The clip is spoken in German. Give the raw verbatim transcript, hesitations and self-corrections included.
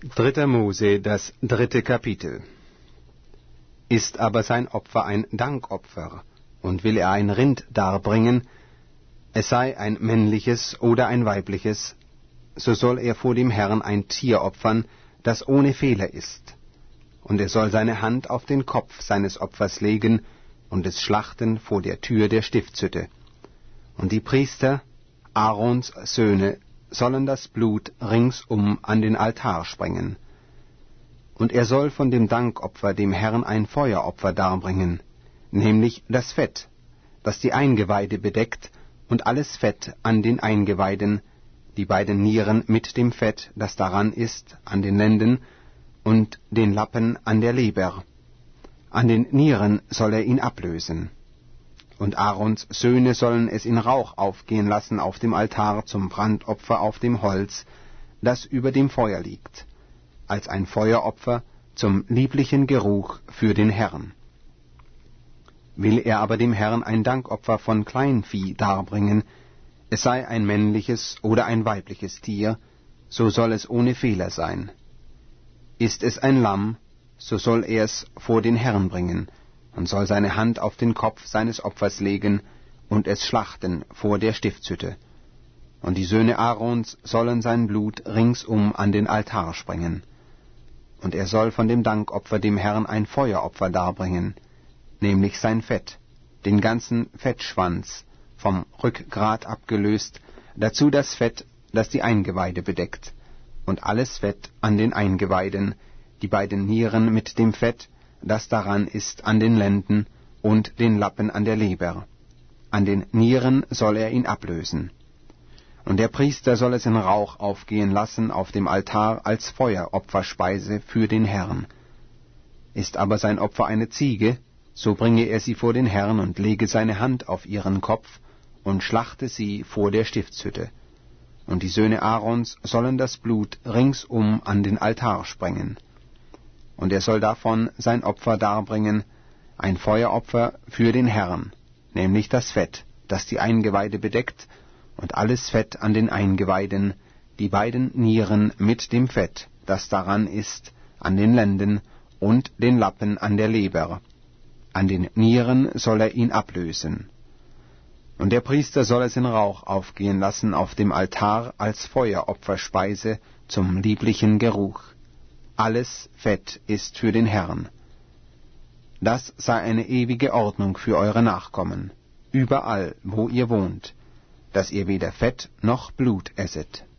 Dritter Mose, das dritte Kapitel. Ist aber sein Opfer ein Dankopfer, und will er ein Rind darbringen, es sei ein männliches oder ein weibliches, so soll er vor dem Herrn ein Tier opfern, das ohne Fehler ist. Und er soll seine Hand auf den Kopf seines Opfers legen und es schlachten vor der Tür der Stiftshütte. Und die Priester, Aarons Söhne, sollen das Blut ringsum an den Altar sprengen. Und er soll von dem Dankopfer dem Herrn ein Feueropfer darbringen, nämlich das Fett, das die Eingeweide bedeckt, und alles Fett an den Eingeweiden, die beiden Nieren mit dem Fett, das daran ist, an den Lenden, und den Lappen an der Leber. An den Nieren soll er ihn ablösen. Und Aarons Söhne sollen es in Rauch aufgehen lassen auf dem Altar zum Brandopfer auf dem Holz, das über dem Feuer liegt, als ein Feueropfer zum lieblichen Geruch für den Herrn. Will er aber dem Herrn ein Dankopfer von Kleinvieh darbringen, es sei ein männliches oder ein weibliches Tier, so soll es ohne Fehler sein. Ist es ein Lamm, so soll er es vor den Herrn bringen, und soll seine Hand auf den Kopf seines Opfers legen und es schlachten vor der Stiftshütte. Und die Söhne Aarons sollen sein Blut ringsum an den Altar sprengen. Und er soll von dem Dankopfer dem Herrn ein Feueropfer darbringen, nämlich sein Fett, den ganzen Fettschwanz, vom Rückgrat abgelöst, dazu das Fett, das die Eingeweide bedeckt, und alles Fett an den Eingeweiden, die beiden Nieren mit dem Fett, das daran ist, an den Lenden, und den Lappen an der Leber. An den Nieren soll er ihn ablösen. Und der Priester soll es in Rauch aufgehen lassen auf dem Altar als Feueropferspeise für den Herrn. Ist aber sein Opfer eine Ziege, so bringe er sie vor den Herrn und lege seine Hand auf ihren Kopf und schlachte sie vor der Stiftshütte. Und die Söhne Aarons sollen das Blut ringsum an den Altar sprengen. Und er soll davon sein Opfer darbringen, ein Feueropfer für den Herrn, nämlich das Fett, das die Eingeweide bedeckt, und alles Fett an den Eingeweiden, die beiden Nieren mit dem Fett, das daran ist, an den Lenden, und den Lappen an der Leber. An den Nieren soll er ihn ablösen. Und der Priester soll es in Rauch aufgehen lassen auf dem Altar als Feueropferspeise zum lieblichen Geruch. Alles Fett ist für den Herrn. Das sei eine ewige Ordnung für eure Nachkommen, überall, wo ihr wohnt, dass ihr weder Fett noch Blut esset.